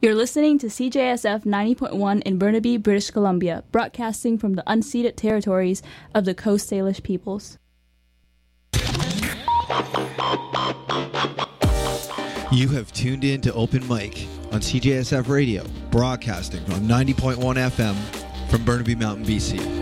You're listening to CJSF 90.1 in Burnaby, British Columbia, broadcasting from the unceded territories of the Coast Salish peoples. You have tuned in to Open Mic on CJSF Radio, broadcasting from 90.1 FM from Burnaby Mountain, BC.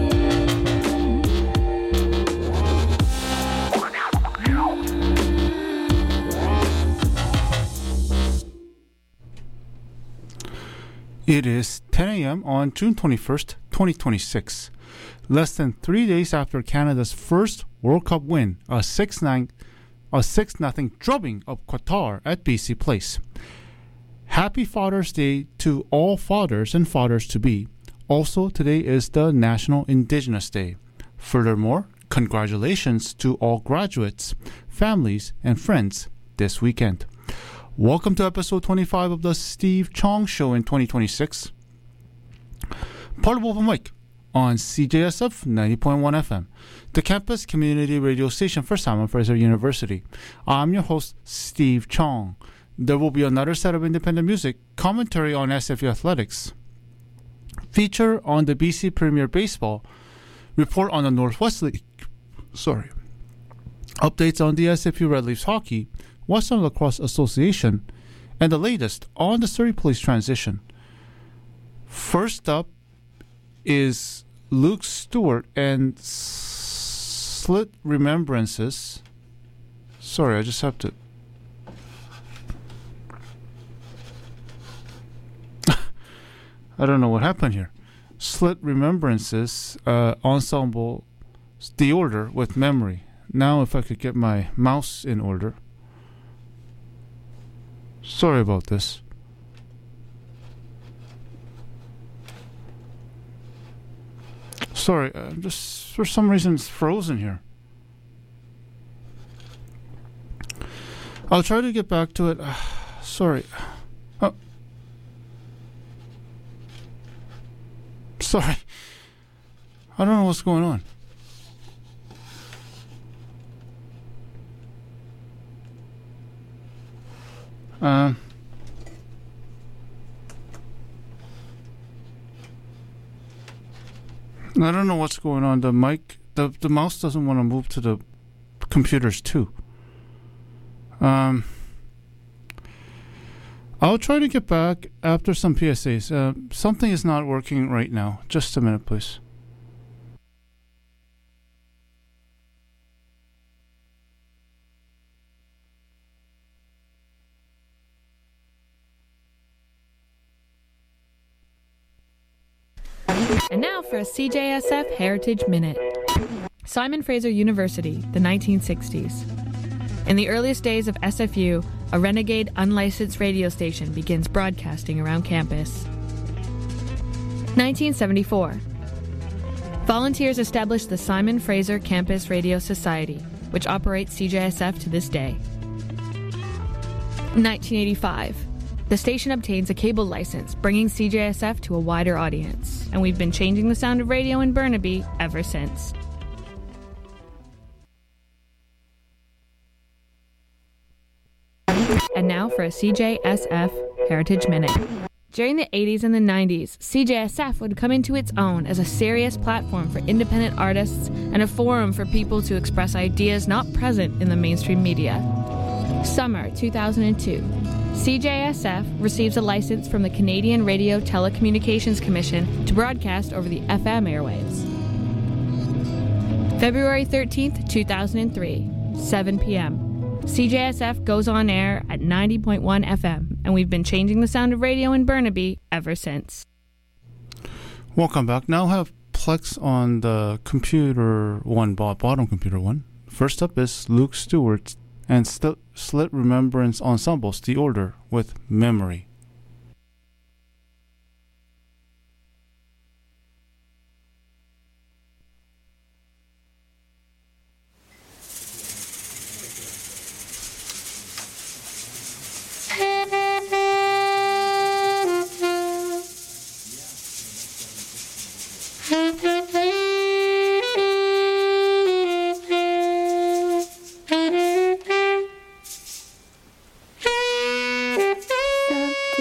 It is 10 a.m. on June 21st, 2026. Less than 3 days after Canada's first World Cup win, a 6-0 drubbing of Qatar at BC Place. Happy Father's Day to all fathers and fathers-to-be. Also, today is the National Indigenous Day. Furthermore, congratulations to all graduates, families, and friends this weekend. Welcome to episode 25 of the Steve Chong Show in 2026. Part of Open Mic on CJSF 90.1 FM, the campus community radio station for Simon Fraser University. I'm your host, Steve Chong. There will be another set of independent music, commentary on SFU athletics, feature on the BC Premier Baseball, report on the Northwest League, updates on the SFU Red Leafs hockey, Western Lacrosse Association, and the latest on the Surrey Police transition. First up is Luke Stewart and Slit Remembrances. Sorry, I just have to... I don't know what happened here. Slit Remembrances Ensemble, The Order with Memory. Now if I could get my mouse in order. Sorry about this. Sorry, just for some reason it's frozen here. I'll try to get back to it. Sorry. Oh. Sorry. I don't know what's going on. I don't know what's going on. The mic, the mouse doesn't want to move to the computers too. I'll try to get back after some PSAs. Something is not working right now. Just a minute, please. And now for a CJSF Heritage Minute. Simon Fraser University, the 1960s. In the earliest days of SFU, a renegade unlicensed radio station begins broadcasting around campus. 1974. Volunteers established the Simon Fraser Campus Radio Society, which operates CJSF to this day. 1985. The station obtains a cable license, bringing CJSF to a wider audience, and we've been changing the sound of radio in Burnaby ever since. And now for a CJSF Heritage Minute. During the 80s and the 90s, CJSF would come into its own as a serious platform for independent artists and a forum for people to express ideas not present in the mainstream media. Summer 2002. CJSF receives a license from the Canadian Radio Telecommunications Commission to broadcast over the FM airwaves. February 13th, 2003, 7 p.m. CJSF goes on air at 90.1 FM, and we've been changing the sound of radio in Burnaby ever since. Welcome back. Now I have Plex on the computer one, bottom computer one. First up is Luke Stewart and Slit Remembrance Ensembles, The Order with Memory.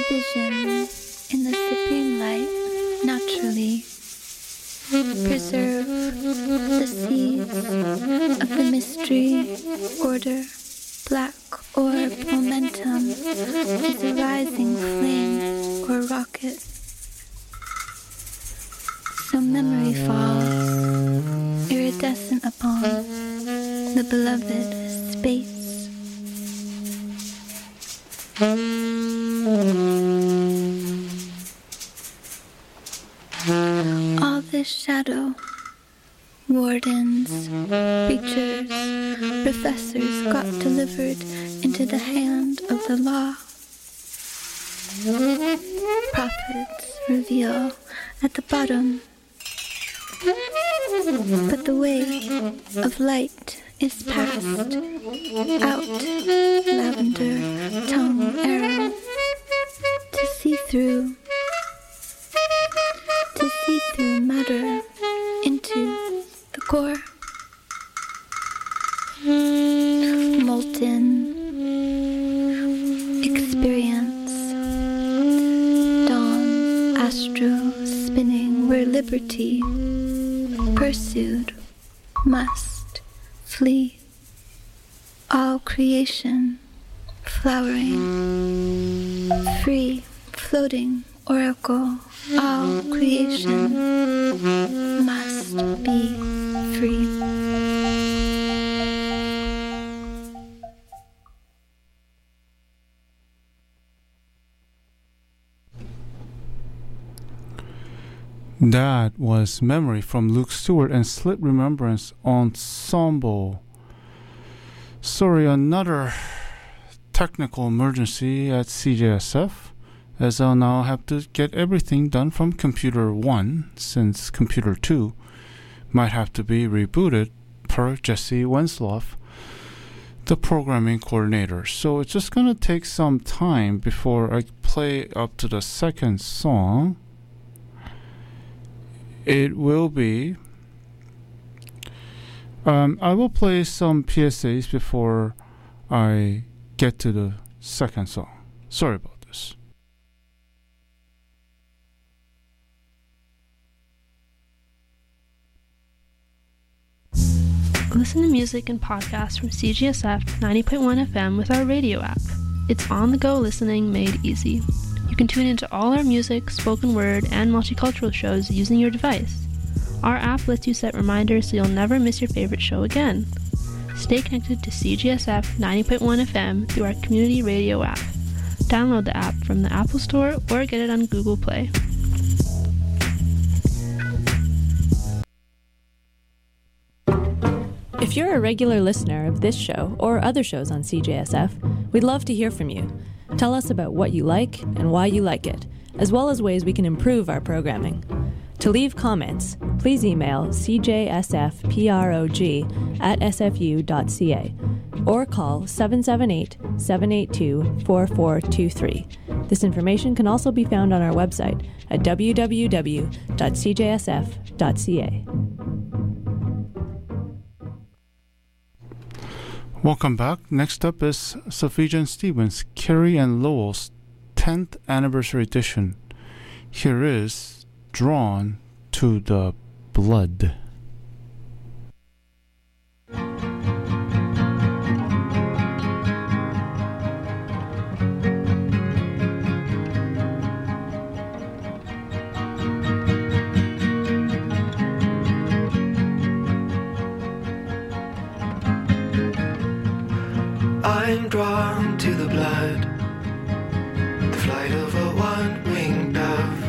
vision in the supreme light naturally. Preserve the seeds of the mystery, order, black orb momentum is a rising flame or rocket. So memory falls, iridescent upon the beloved space. All this shadow, wardens, preachers, professors got delivered into the hand of the law. Prophets reveal at the bottom, but the way of light is past. Out, lavender, tongue arrow, to see through matter into the core. Molten experience, dawn, astro spinning where liberty pursued must flee. All creation flowering, free, floating oracle. All creation must be free. That was Memory from Luke Stewart and Slip Remembrance Ensemble. Sorry, another technical emergency at CJSF, as I'll now have to get everything done from Computer 1, since Computer 2 might have to be rebooted per Jesse Wensloff, the programming coordinator. So it's just going to take some time before I play up to the second song. It will be... I will play some PSAs before I get to the second song. Sorry about this. Listen to music and podcasts from CGSF 90.1 FM with our radio app. It's on-the-go listening made easy. You can tune into all our music, spoken word, and multicultural shows using your device. Our app lets you set reminders so you'll never miss your favorite show again. Stay connected to CGSF 90.1 FM through our community radio app. Download the app from the Apple Store or get it on Google Play. If you're a regular listener of this show or other shows on CJSF, we'd love to hear from you. Tell us about what you like and why you like it, as well as ways we can improve our programming. To leave comments, please email cjsfprog@sfu.ca or call 778-782-4423. This information can also be found on our website at www.cjsf.ca. Welcome back. Next up is Sufjan Stevens, Carrie and Lowell's 10th anniversary edition. Here is Drawn to the Blood. I'm drawn to the blood, the flight of a one-winged dove.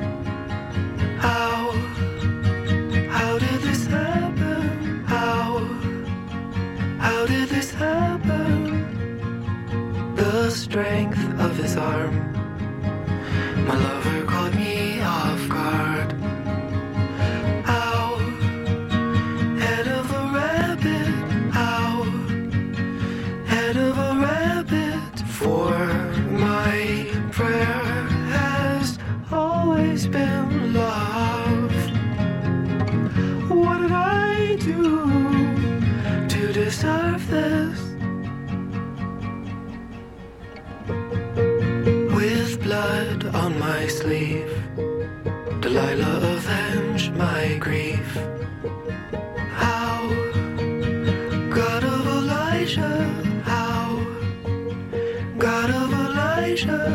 How did this happen? How did this happen? The strength of his arm, my lover caught me off guard. How, head of a rabbit, how, head of a rabbit, for my prayer has always been love. What did I do to deserve this? With blood on my sleeve. Delilah, avenge my grief. How, God of Elijah, how, God of Elijah,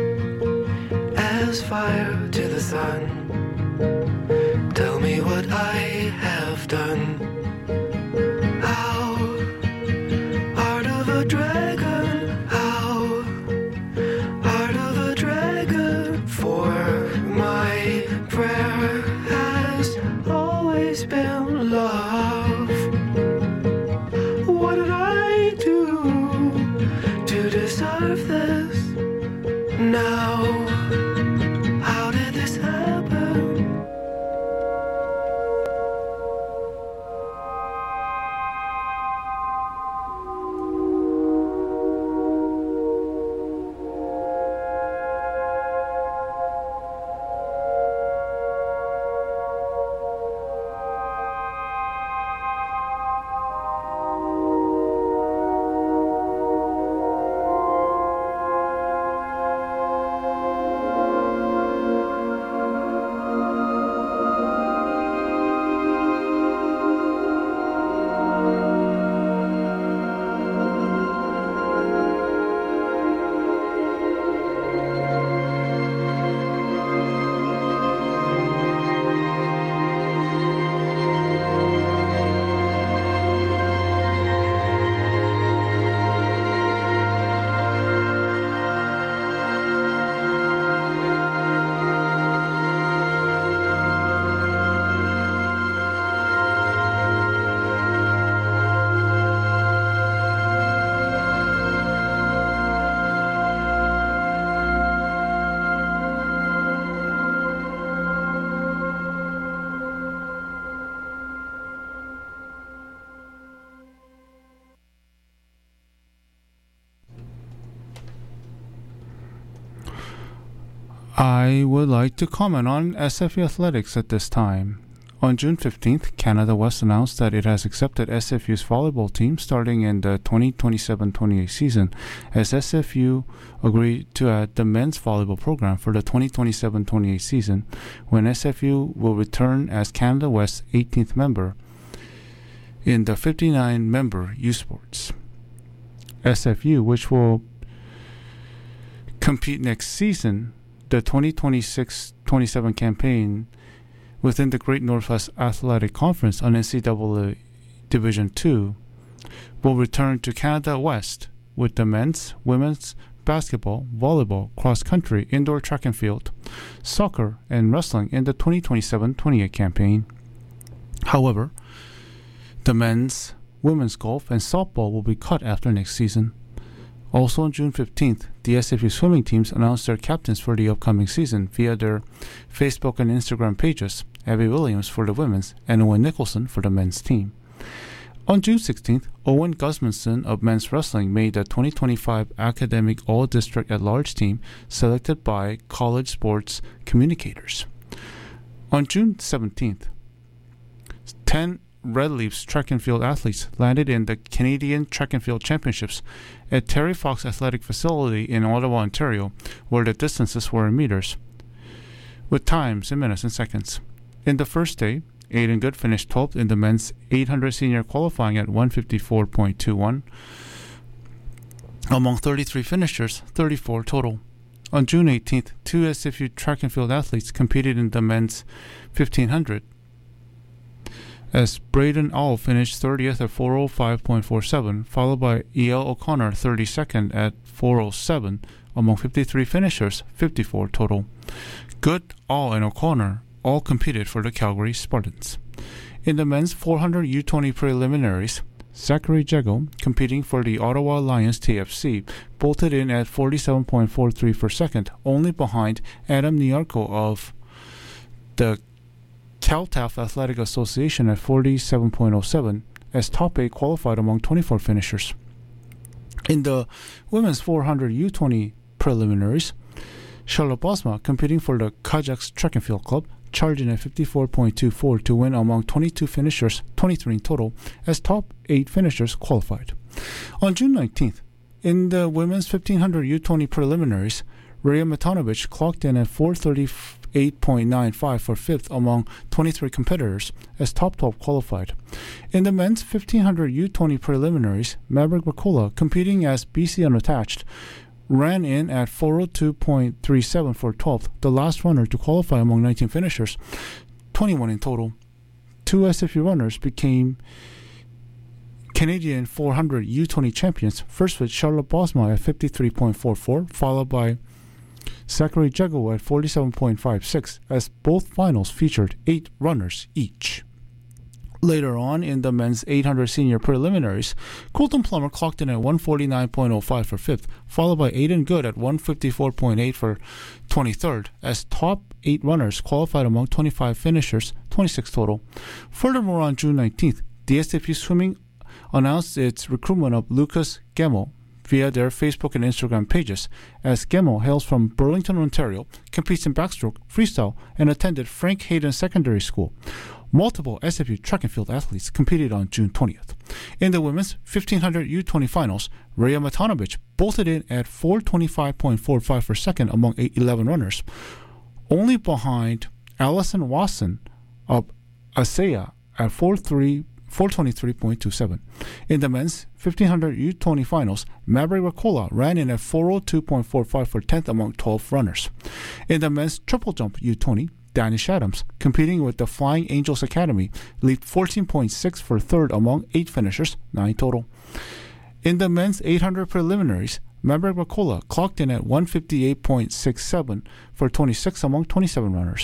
as fire to the sun, tell me what I have done. How, heart of a dragon, how, heart of a dragon, for my prayer has always been love. What did I do to deserve this? Now, how did this happen? I would like to comment on SFU athletics at this time. On June 15th, Canada West announced that it has accepted SFU's volleyball team starting in the 2027-28 season, as SFU agreed to add the men's volleyball program for the 2027-28 season, when SFU will return as Canada West's 18th member in the 59-member U Sports. SFU, which will compete next season, the 2026-27 campaign within the Great Northwest Athletic Conference on NCAA Division II, will return to Canada West with the men's, women's, basketball, volleyball, cross-country, indoor track and field, soccer, and wrestling in the 2027-28 campaign. However, the men's, women's golf, and softball will be cut after next season. Also on June 15th, the SFU swimming teams announced their captains for the upcoming season via their Facebook and Instagram pages, Abby Williams for the women's and Owen Nicholson for the men's team. On June 16th, Owen Gusmanson of men's wrestling made the 2025 Academic All-District at-Large team selected by College Sports Communicators. On June 17th, 10 Red Leafs track and field athletes landed in the Canadian Track and Field Championships at Terry Fox Athletic Facility in Ottawa, Ontario, where the distances were in meters, with times in minutes and seconds. In the first day, Aiden Good finished 12th in the men's 800 senior qualifying at 154.21. Among 33 finishers, 34 total. On June 18th, 2 SFU track and field athletes competed in the men's 1500, as Braden All finished 30th at 405.47, followed by E.L. O'Connor 32nd at 407. Among 53 finishers, 54 total. Good, All, and O'Connor all competed for the Calgary Spartans. In the men's 400 U20 preliminaries, Zachary Jego, competing for the Ottawa Lions TFC, bolted in at 47.43 per second, only behind Adam Niarko of the Caltaf Athletic Association at 47.07, as top 8 qualified among 24 finishers. In the women's 400 U20 preliminaries, Charlotte Bosma, competing for the Kazakhs Track and Field Club, charged in at 54.24 to win among 22 finishers, 23 in total, as top 8 finishers qualified. On June 19th, in the women's 1500 U20 preliminaries, Rhea Matanovic clocked in at 4:38.95 for fifth among 23 competitors as top 12 qualified. In the men's 1500 U20 preliminaries, Maverick Bacola, competing as BC unattached, ran in at 4:02.37 for 12th, the last runner to qualify among 19 finishers, 21 in total. Two SFU runners became Canadian 400 U20 champions, first with Charlotte Bosma at 53.44, followed by Zachary Jago at 47.56, as both finals featured 8 runners each. Later on in the men's 800 senior preliminaries, Colton Plummer clocked in at 149.05 for 5th, followed by Aiden Good at 154.8 for 23rd, as top 8 runners qualified among 25 finishers, 26 total. Furthermore, on June 19th, DSFU Swimming announced its recruitment of Lucas Gemmell via their Facebook and Instagram pages, as Gemmell hails from Burlington, Ontario, competes in backstroke, freestyle, and attended Frank Hayden Secondary School. Multiple SFU track and field athletes competed on June 20th. In the women's 1500 U20 finals, Rhea Matanovic bolted in at 4:25.45 for second among 11 runners, only behind Allison Wasson of ASEA at 4:23.27. In the men's 1500 U20 finals, Maverick Bacola ran in at 4:02.45 for 10th among 12 runners. In the men's triple jump U20, Danish Adams, competing with the Flying Angels Academy, leaped 14.6 for third among 8 finishers, 9 total. In the men's 800 preliminaries, Maverick Bacola clocked in at 158.67 for 26 among 27 runners.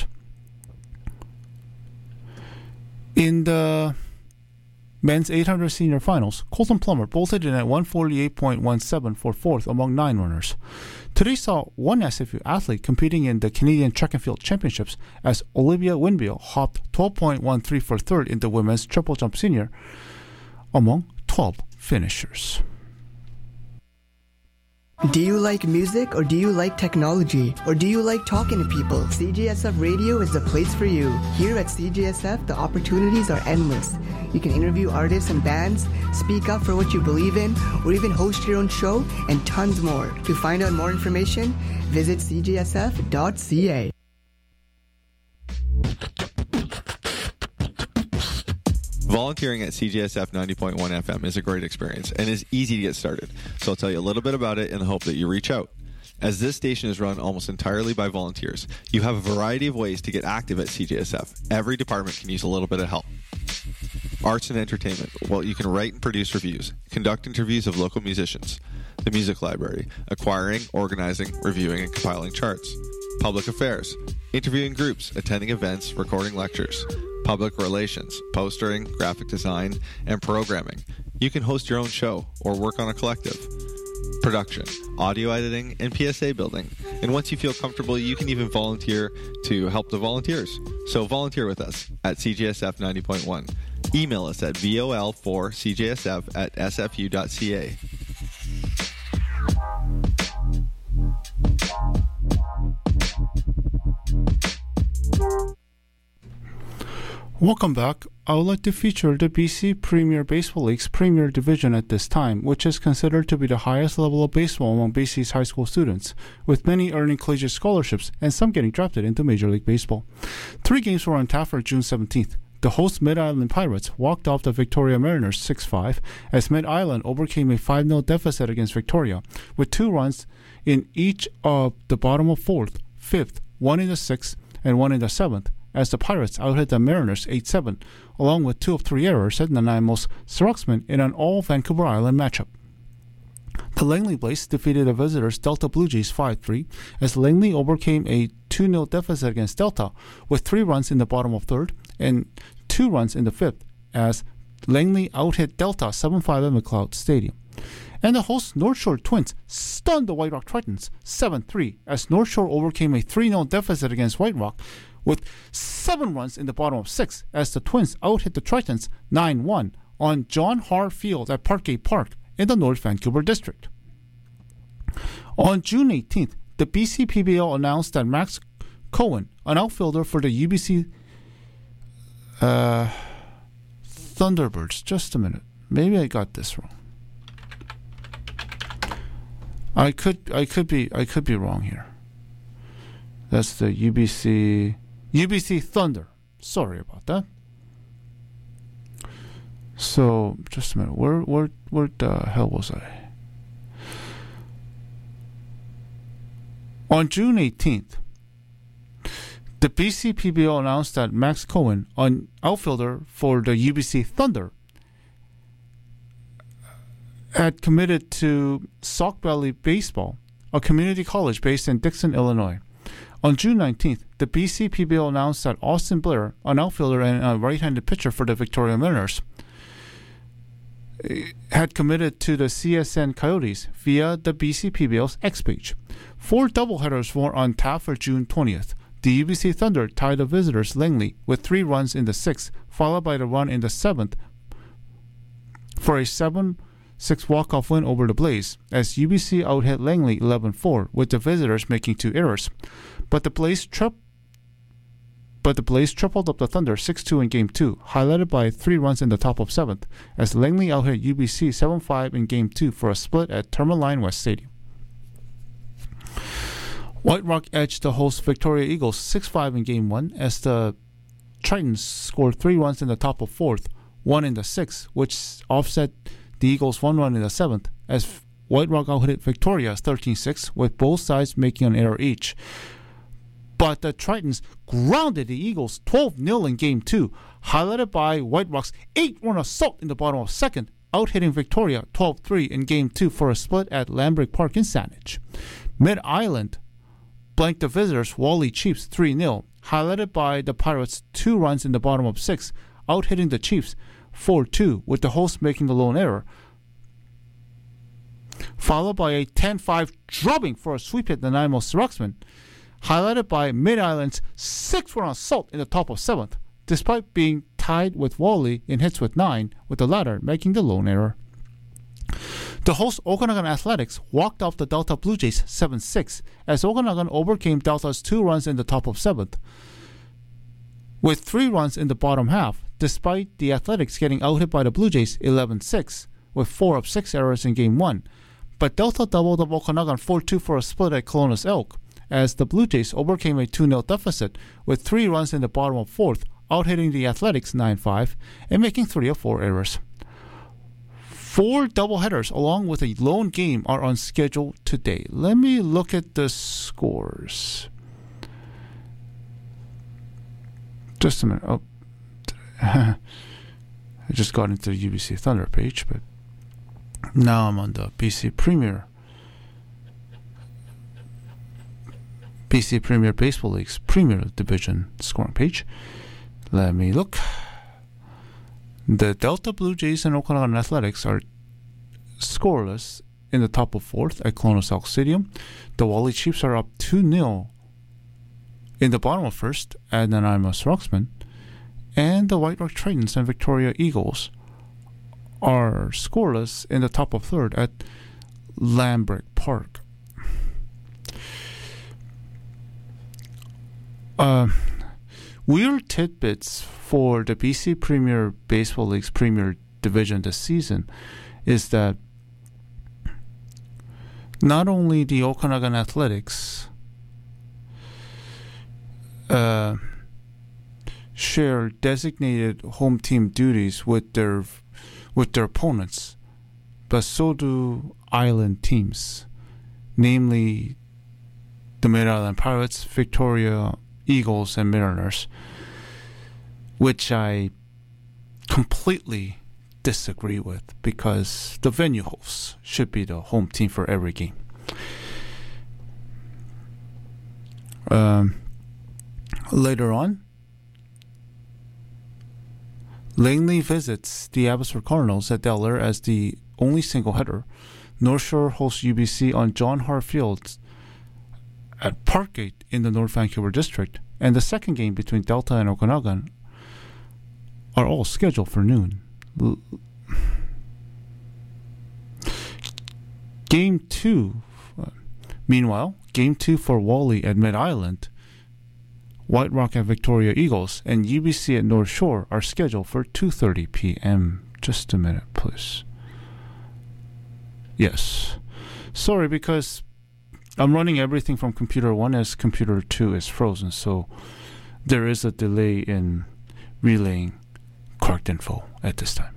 In the men's 800 senior finals, Colton Plummer bolted in at 148.17 for 4th among 9 runners. Today saw one SFU athlete competing in the Canadian Track and Field Championships, as Olivia Winbill hopped 12.13 for 3rd in the women's triple jump senior among 12 finishers. Do you like music, or do you like technology, or do you like talking to people? CJSF Radio is the place for you. Here at CJSF, the opportunities are endless. You can interview artists and bands, speak up for what you believe in, or even host your own show, and tons more. To find out more information, visit cjsf.ca. Volunteering at CJSF 90.1 FM is a great experience and is easy to get started, so I'll tell you a little bit about it in the hope that you reach out. As this station is run almost entirely by volunteers, you have a variety of ways to get active at CJSF. Every department can use a little bit of help. Arts and entertainment. Well, you can write and produce reviews, conduct interviews of local musicians, the music library, acquiring, organizing, reviewing, and compiling charts. Public affairs. Interviewing groups, attending events, recording lectures. Public relations, postering, graphic design, and programming. You can host your own show or work on a collective. Production, audio editing, and PSA building. And once you feel comfortable, you can even volunteer to help the volunteers. So volunteer with us at CJSF 90.1. Email us at vol4cjsf@sfu.ca. Welcome back. I would like to feature the BC Premier Baseball League's Premier Division at this time, which is considered to be the highest level of baseball among BC's high school students, with many earning collegiate scholarships and some getting drafted into Major League Baseball. 3 games were on tap for June 17th. The host Mid-Island Pirates walked off the Victoria Mariners 6-5 as Mid-Island overcame a 5-0 deficit against Victoria, with 2 runs in each of the bottom of 4th, 5th, 1 in the 6th, and 1 in the 7th, as the Pirates outhit the Mariners 8-7, along with 2 of 3 errors at Nanaimo's Seruxman in an all-Vancouver Island matchup. The Langley Blaze defeated the visitors Delta Blue Jays 5-3, as Langley overcame a 2-0 deficit against Delta, with 3 runs in the bottom of 3rd and 2 runs in the 5th, as Langley outhit Delta 7-5 at McLeod Stadium. And the host North Shore Twins stunned the White Rock Tritons 7-3, as North Shore overcame a 3-0 deficit against White Rock, with 7 runs in the bottom of 6, as the Twins outhit the Tritons 9-1 on John Har Field at Parkgate Park in the North Vancouver district. On June 18th, the BC PBL announced that Max Cohen, an outfielder for the UBC Thunderbirds. Just a minute. Maybe I got this wrong. I could be wrong here. That's the UBC Thunder. Sorry about that. So just a minute. Where the hell was I? On June 18th, the BCPBL announced that Max Cohen, an outfielder for the UBC Thunder, had committed to Sauk Valley Baseball, a community college based in Dixon, Illinois. On June 19th, the BCPBL announced that Austin Blair, an outfielder and a right-handed pitcher for the Victoria Mariners, had committed to the CSN Coyotes via the BCPBL's X page. 4 doubleheaders were on tap for June 20th. The UBC Thunder tied the visitors Langley with 3 runs in the 6th, followed by the run in the 7th for a 7-6 walk-off win over the Blaze, as UBC out-hit Langley 11-4, with the visitors making 2 errors. But the Blaze tripled up the Thunder 6-2 in Game 2, highlighted by 3 runs in the top of 7th, as Langley out-hit UBC 7-5 in Game 2 for a split at Tourmaline West Stadium. White Rock edged the host Victoria Eagles 6-5 in Game 1, as the Tritons scored 3 runs in the top of 4th, 1 in the 6th, which offset the Eagles' 1 run in the 7th, as White Rock out-hit Victoria 13-6, with both sides making an error each. But the Tritons grounded the Eagles 12-0 in Game 2, highlighted by White Rock's 8-run assault in the bottom of 2nd, out-hitting Victoria 12-3 in Game 2 for a split at Lambrick Park in Saanich. Mid-Island blanked the visitors' Wally Chiefs 3-0, highlighted by the Pirates' 2 runs in the bottom of 6th, out-hitting the Chiefs 4-2, with the host making the lone error, followed by a 10-5 drubbing for a sweep hit Nanaimo Ruxman, highlighted by Mid-Island's 6-run assault in the top of 7th, despite being tied with Wally in hits with 9, with the latter making the lone error. The host Okanagan Athletics walked off the Delta Blue Jays 7-6, as Okanagan overcame Delta's 2 runs in the top of 7th, with 3 runs in the bottom half, despite the Athletics getting out-hit by the Blue Jays 11-6, with 4 of 6 errors in Game 1. But Delta doubled up Okanagan 4-2 for a split at Kelowna's Elk, as the Blue Jays overcame a 2-0 deficit with 3 runs in the bottom of 4th, out-hitting the Athletics 9-5 and making 3 of 4 errors. 4 doubleheaders along with a lone game are on schedule today. Let me look at the scores. Just a minute. Oh, I just got into the UBC Thunder page, but now I'm on the BC Premier Baseball League's Premier Division scoring page. Let me look. The Delta Blue Jays and Okanagan Athletics are scoreless in the top of 4th at Kelowna's Elk Stadium. The Wally Chiefs are up 2-0 in the bottom of 1st at Nanaimo Ruxman. And the White Rock Tritons and Victoria Eagles are scoreless in the top of 3rd at Lambrick Park. Weird tidbits for the BC Premier Baseball League's Premier Division this season is that not only the Okanagan Athletics share designated home team duties with their opponents, but so do island teams, namely the Mid-Island Pirates, Victoria Eagles, and Mariners, which I completely disagree with, because the venue hosts should be the home team for every game. Later on, Langley visits the Abbotsford Cardinals at Del Air as the only single header. North Shore hosts UBC on John Hart Field at Parkgate in the North Vancouver district, and the second game between Delta and Okanagan are all scheduled for noon. Game 2, meanwhile, Game 2 for Wally at Mid-Island, White Rock at Victoria Eagles, and UBC at North Shore are scheduled for 2:30 p.m. Just a minute, please. Yes. Sorry, because I'm running everything from computer 1 as computer 2 is frozen, so there is a delay in relaying correct info at this time.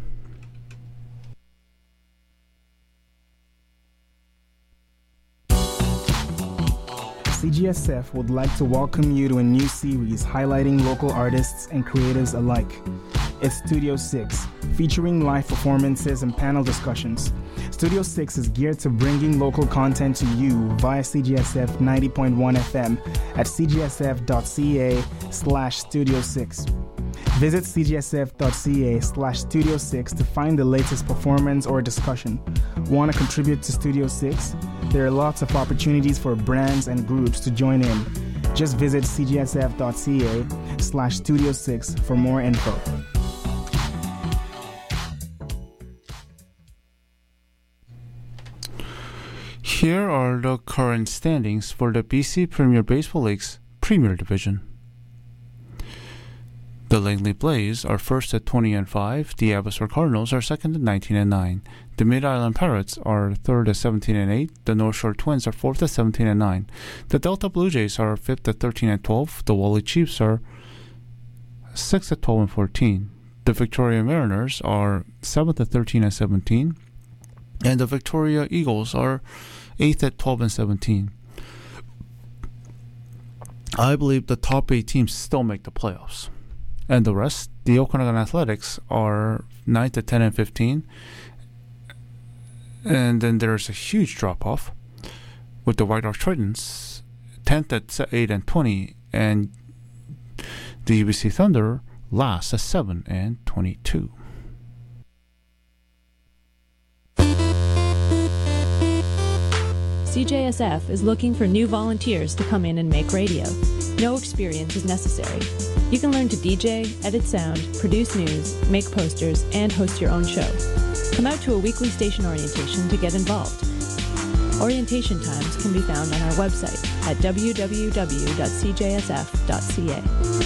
CGSF would like to welcome you to a new series highlighting local artists and creatives alike. It's Studio 6, featuring live performances and panel discussions. Studio 6 is geared to bringing local content to you via CGSF 90.1 FM at cgsf.ca/Studio 6. Visit cgsf.ca/Studio 6 to find the latest performance or discussion. Want to contribute to Studio 6? There are lots of opportunities for brands and groups to join in. Just visit cgsf.ca/Studio 6 for more info. Here are the current standings for the BC Premier Baseball League's Premier Division. The Langley Blaze are first at 20-5. The Abbotsford Cardinals are second at 19-9. The Mid-Island Pirates are third at 17-8. The North Shore Twins are fourth at 17-9. The Delta Blue Jays are fifth at 13-12. The Wally Chiefs are sixth at 12-14. The Victoria Mariners are seventh at 13-17. And the Victoria Eagles are 8th at 12-17. I believe the top 8 teams still make the playoffs. And the rest, the Okanagan Athletics are 9th at 10-15. And then there's a huge drop-off with the White Rock Tritons 10th at 8-20. And the UBC Thunder last at 7-22. CJSF is looking for new volunteers to come in and make radio. No experience is necessary. You can learn to DJ, edit sound, produce news, make posters, and host your own show. Come out to a weekly station orientation to get involved. Orientation times can be found on our website at www.cjsf.ca.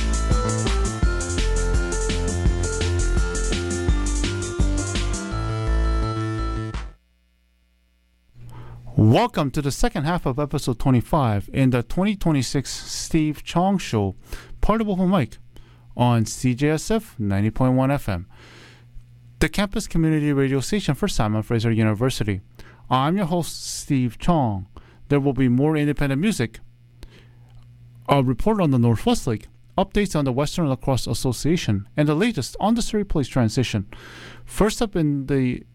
Welcome to the second half of episode 25 in the 2026 Steve Chong Show, part of Open Mic on CJSF 90.1 FM, the campus community radio station for Simon Fraser University. I'm your host, Steve Chong. There will be more independent music, a report on the Northwest League, updates on the Western Lacrosse Association, and the latest on the Surrey Place transition. First up in the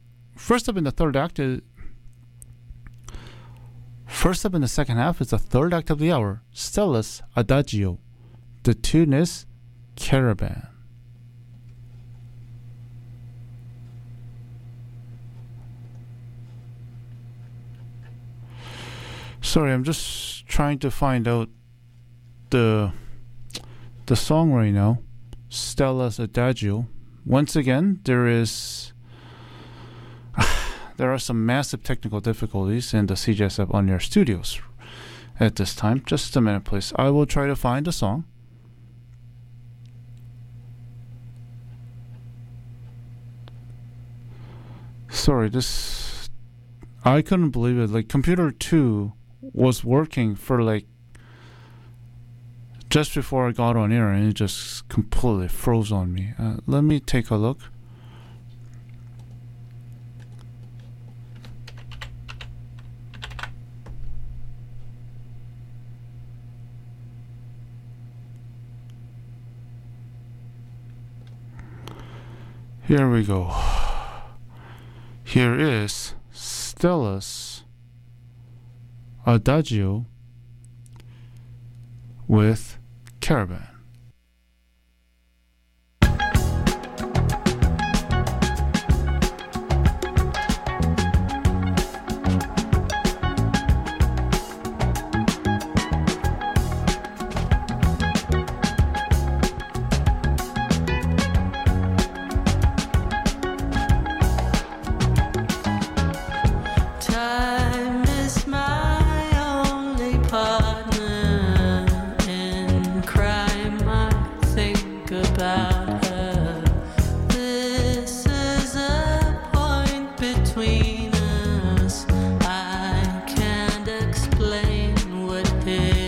second half is the third act of the hour, Stella's Adagio. The tune is Caravan. Sorry, I'm just trying to find out the song right now, Stella's Adagio. Once again, there are some massive technical difficulties in the CJSF on-air studios at this time. Just a minute, please. I will try to find the song. Sorry, I couldn't believe it. Like, computer 2 was working for just before I got on air, and it just completely froze on me. Let me take a look. Here we go. Here is Stella's Adagio with Caravan.